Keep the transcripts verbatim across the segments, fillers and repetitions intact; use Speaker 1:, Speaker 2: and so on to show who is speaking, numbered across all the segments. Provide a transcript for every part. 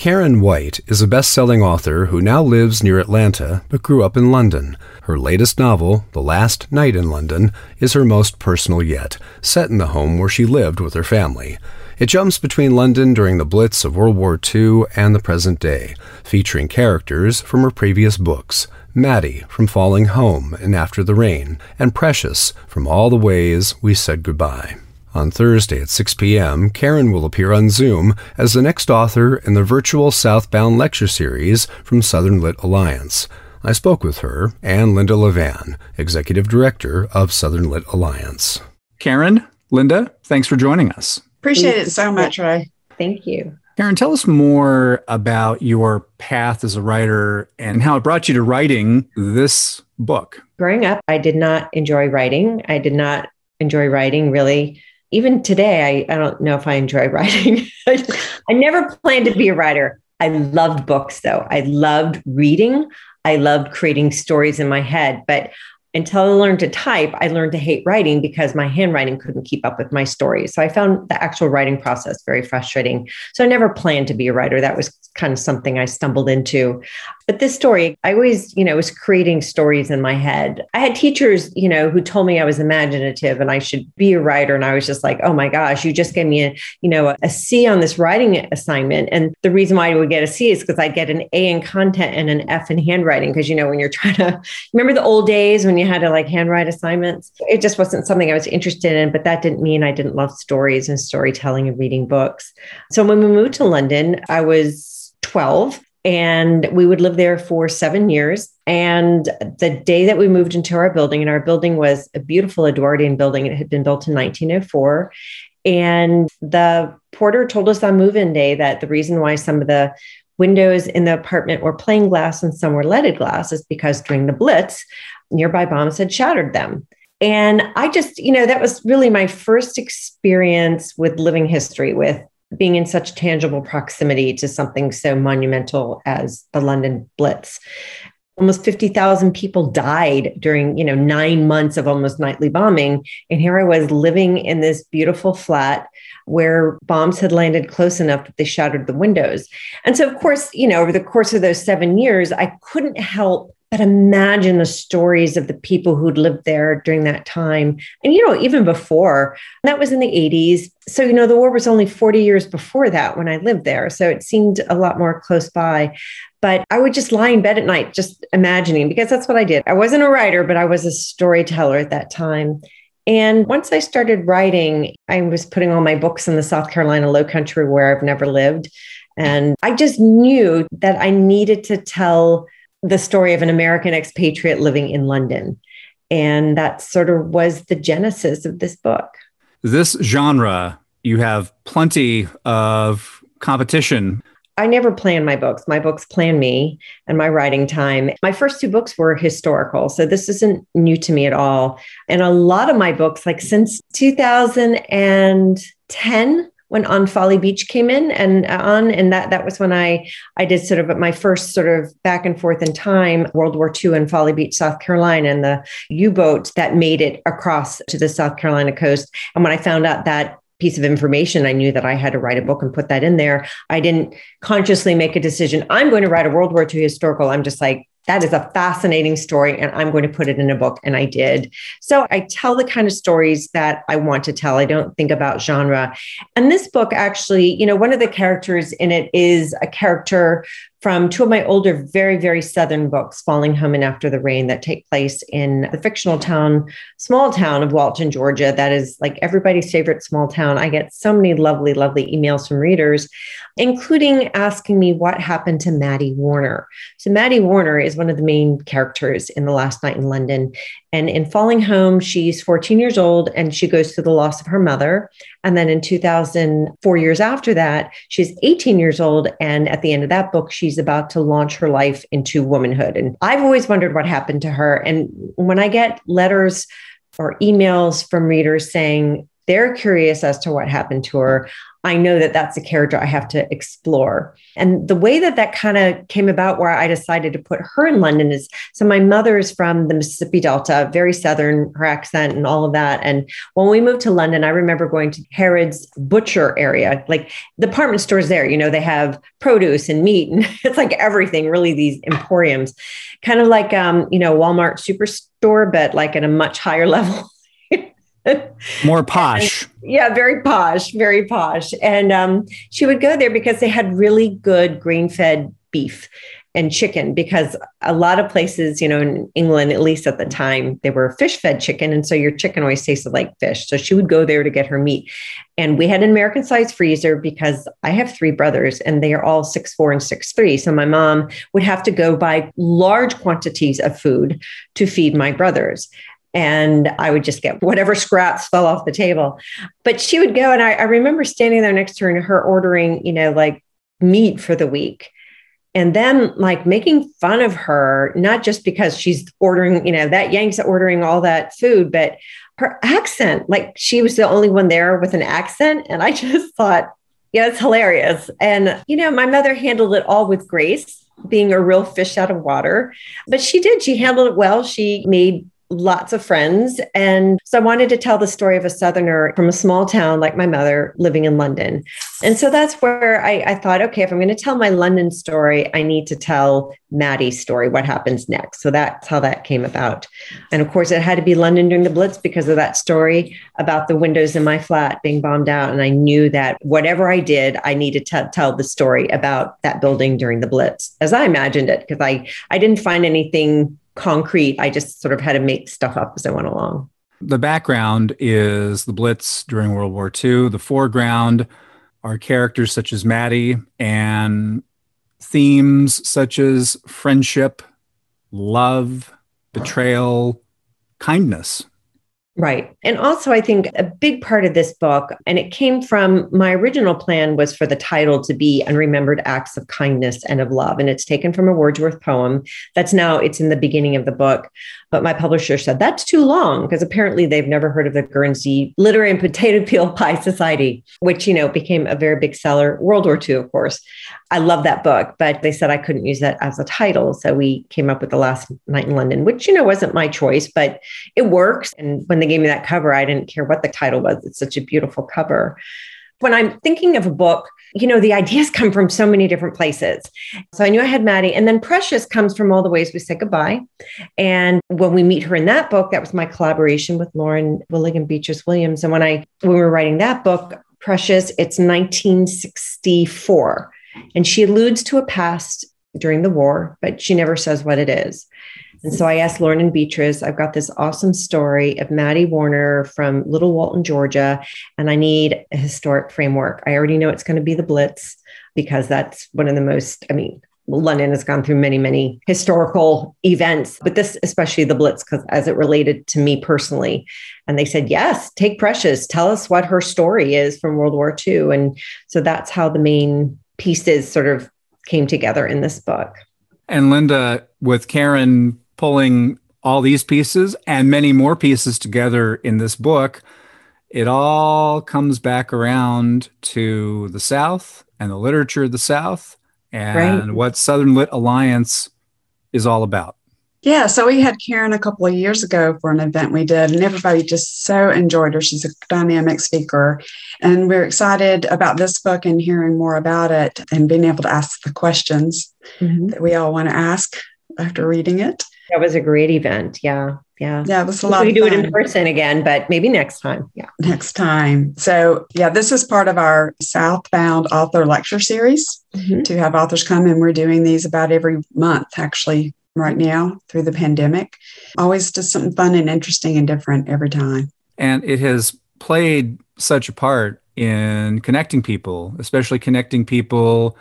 Speaker 1: Karen White is a best-selling author who now lives near Atlanta but grew up in London. Her latest novel, The Last Night in London, is her most personal yet, set in the home where she lived with her family. It jumps between London during the Blitz of World War Two and the present day, featuring characters from her previous books, Maddie from Falling Home and After the Rain, and Precious from All the Ways We Said Goodbye. On Thursday at six p.m., Karen will appear on Zoom as the next author in the virtual Southbound lecture series from Southern Lit Alliance. I spoke with her and Linda Levan, Executive Director of Southern Lit Alliance. Karen, Linda, thanks for joining us.
Speaker 2: Appreciate it so much, Ray.
Speaker 3: Thank you.
Speaker 1: Karen, tell us more about your path as a writer and how it brought you to writing this book.
Speaker 3: Growing up, I did not enjoy writing. I did not enjoy writing really. Even today, I, I don't know if I enjoy writing. I, I never planned to be a writer. I loved books, though. I loved reading. I loved creating stories in my head. But until I learned to type, I learned to hate writing because my handwriting couldn't keep up with my stories. So I found the actual writing process very frustrating. So I never planned to be a writer. That was kind of something I stumbled into. But this story, I always, you know, was creating stories in my head. I had teachers, you know, who told me I was imaginative and I should be a writer. And I was just like, oh my gosh, you just gave me a, you know, a, a C on this writing assignment. And the reason why I would get a C is because I'd get an A in content and an F in handwriting. Because, you know, when you're trying to, remember the old days when you had to like handwrite assignments? It just wasn't something I was interested in, but that didn't mean I didn't love stories and storytelling and reading books. So when we moved to London, I was twelve. And we would live there for seven years. And the day that we moved into our building, and our building was a beautiful Edwardian building. It had been built in nineteen oh four. And the porter told us on move-in day that the reason why some of the windows in the apartment were plain glass and some were leaded glass is because during the Blitz, nearby bombs had shattered them. And I just, you know, that was really my first experience with living history, with being in such tangible proximity to something so monumental as the London Blitz. Almost fifty thousand people died during, you know, nine months of almost nightly bombing. And here I was living in this beautiful flat where bombs had landed close enough that they shattered the windows. And so, of course, you know, over the course of those seven years, I couldn't help but imagine the stories of the people who'd lived there during that time. And, you know, even before, that was in the eighties. So, you know, the war was only forty years before that when I lived there. So it seemed a lot more close by. But I would just lie in bed at night, just imagining, because that's what I did. I wasn't a writer, but I was a storyteller at that time. And once I started writing, I was putting all my books in the South Carolina Lowcountry where I've never lived. And I just knew that I needed to tell the story of an American expatriate living in London. And that sort of was the genesis of this book.
Speaker 1: This genre, you have plenty of competition.
Speaker 3: I never plan my books. My books plan me and my writing time. My first two books were historical, so this isn't new to me at all. And a lot of my books, like since two thousand ten, when On Folly Beach came in and on, and that that was when I I did sort of my first sort of back and forth in time, World War Two in Folly Beach, South Carolina, and the U-boat that made it across to the South Carolina coast. And when I found out that piece of information, I knew that I had to write a book and put that in there. I didn't consciously make a decision, I'm going to write a World War Two historical. I'm just like, that is a fascinating story and I'm going to put it in a book. And I did. So I tell the kind of stories that I want to tell. I don't think about genre. And this book actually, you know, one of the characters in it is a character from two of my older, very, very Southern books, Falling Home and After the Rain, that take place in the fictional town, small town of Walton, Georgia. That is like everybody's favorite small town. I get so many lovely, lovely emails from readers, including asking me what happened to Maddie Warner. So Maddie Warner is one of the main characters in The Last Night in London. And in Falling Home, she's fourteen years old and she goes through the loss of her mother. And then in two thousand, four years after that, she's eighteen years old. And at the end of that book, she's about to launch her life into womanhood. And I've always wondered what happened to her. And when I get letters or emails from readers saying they're curious as to what happened to her, I know that that's a character I have to explore. And the way that that kind of came about where I decided to put her in London is, so my mother is from the Mississippi Delta, very Southern, her accent and all of that. And when we moved to London, I remember going to Harrods butcher area, like the department stores there, you know, they have produce and meat and it's like everything, really these emporiums, kind of like, um, you know, Walmart superstore, but like at a much higher level.
Speaker 4: More posh.
Speaker 3: And, yeah, very posh, very posh. And um, she would go there because they had really good grain-fed beef and chicken, because a lot of places, you know, in England, at least at the time, they were fish-fed chicken. And so your chicken always tasted like fish. So she would go there to get her meat. And we had an American-sized freezer because I have three brothers and they are all six four and six three. So my mom would have to go buy large quantities of food to feed my brothers. And I would just get whatever scraps fell off the table. But she would go, and I, I remember standing there next to her and her ordering, you know, like meat for the week. And then like making fun of her, not just because she's ordering, you know, that Yank's ordering all that food, but her accent, like she was the only one there with an accent. And I just thought, yeah, it's hilarious. And, you know, my mother handled it all with grace, being a real fish out of water. But she did, she handled it well. She made lots of friends. And so I wanted to tell the story of a Southerner from a small town like my mother living in London. And so that's where I, I thought, okay, if I'm going to tell my London story, I need to tell Maddie's story, what happens next. So that's how that came about. And of course, it had to be London during the Blitz because of that story about the windows in my flat being bombed out. And I knew that whatever I did, I needed to tell the story about that building during the Blitz, as I imagined it, because I, I didn't find anything concrete. I just sort of had to make stuff up as I went along.
Speaker 4: The background is the Blitz during World War Two. The foreground are characters such as Maddie and themes such as friendship, love, betrayal, kindness.
Speaker 3: Right. And also, I think a big part of this book, and it came from my original plan, was for the title to be Unremembered Acts of Kindness and of Love. And it's taken from a Wordsworth poem that's now, it's in the beginning of the book. But my publisher said, that's too long, because apparently they've never heard of the Guernsey Literary and Potato Peel Pie Society, which, you know, became a very big seller, World War Two, of course. I love that book, but they said I couldn't use that as a title. So we came up with The Last Night in London, which, you know, wasn't my choice, but it works. And when they gave me that cover, I didn't care what the title was. It's such a beautiful cover. When I'm thinking of a book, you know, the ideas come from so many different places. So I knew I had Maddie. And then Precious comes from all the ways we said goodbye. And when we meet her in that book, that was my collaboration with Lauren Willig and Beatrice Williams. And when I when we were writing that book, Precious, it's nineteen sixty-four. And she alludes to a past during the war, but she never says what it is. And so I asked Lauren and Beatrice, I've got this awesome story of Maddie Warner from Little Walton, Georgia, and I need a historic framework. I already know it's going to be the Blitz because that's one of the most, I mean, London has gone through many, many historical events, but this, especially the Blitz, because as it related to me personally. And they said, yes, take Precious. Tell us what her story is from World War Two. And so that's how the main pieces sort of came together in this book.
Speaker 4: And Linda, with Karen pulling all these pieces and many more pieces together in this book, it all comes back around to the South and the literature of the South and right. what Southern Lit Alliance is all about.
Speaker 2: Yeah, so we had Karen a couple of years ago for an event we did, and everybody just so enjoyed her. She's a dynamic speaker, and we're excited about this book and hearing more about it and being able to ask the questions mm-hmm. that we all want to ask after reading it.
Speaker 3: That was a great event. Yeah. Yeah.
Speaker 2: Yeah. It was a lot
Speaker 3: we
Speaker 2: of
Speaker 3: do
Speaker 2: fun.
Speaker 3: it in person again, but maybe next time. Yeah.
Speaker 2: Next time. So yeah, this is part of our Southbound author lecture series mm-hmm. to have authors come, and we're doing these about every month, actually, right now through the pandemic. Always just something fun and interesting and different every time.
Speaker 4: And it has played such a part in connecting people, especially connecting people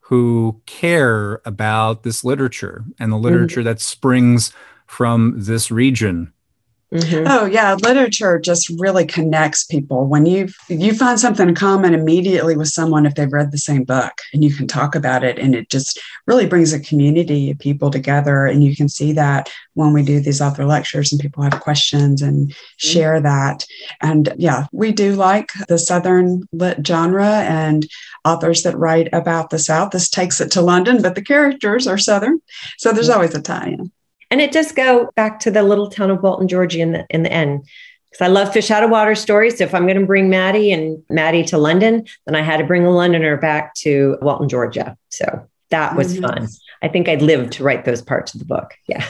Speaker 4: who care about this literature and the literature mm-hmm. that springs from this region.
Speaker 3: Mm-hmm.
Speaker 2: Oh yeah, literature just really connects people. When you you find something in common immediately with someone if they've read the same book, and you can talk about it, and it just really brings a community of people together. And you can see that when we do these author lectures and people have questions and share that. And yeah, we do like the Southern lit genre and authors that write about the South. This takes it to London, but the characters are Southern, so there's always a tie-in.
Speaker 3: And it does go back to the little town of Walton, Georgia in the in the end. Because I love fish out of water stories. So if I'm going to bring Maddie and Maddie to London, then I had to bring a Londoner back to Walton, Georgia. So that was mm-hmm. fun. I think I'd live to write those parts of the book. Yeah.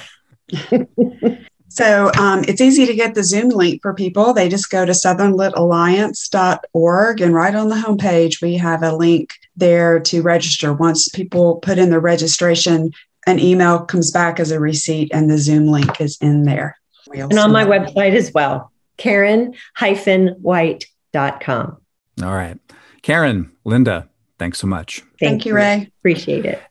Speaker 2: So um, it's easy to get the Zoom link for people. They just go to southern lit alliance dot org, and right on the homepage, we have a link there to register. Once people put in their registration, an email comes back as a receipt, and the Zoom link is in there. We'll
Speaker 3: and on my that. website as well, Karen white dot com.
Speaker 4: All right. Karen, Linda, thanks so much.
Speaker 2: Thank, Thank you, Ray.
Speaker 3: Appreciate it.